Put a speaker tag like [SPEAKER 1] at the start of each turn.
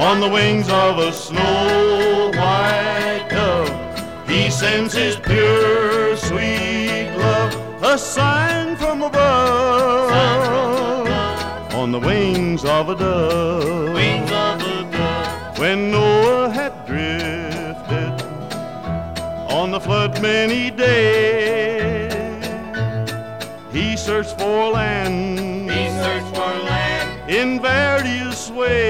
[SPEAKER 1] on the wings of a snow-white dove. He sends his pure, sweet love, a sign from above, on the wings of a dove. When Noah had drifted on the flood many days, he searched for land in various ways.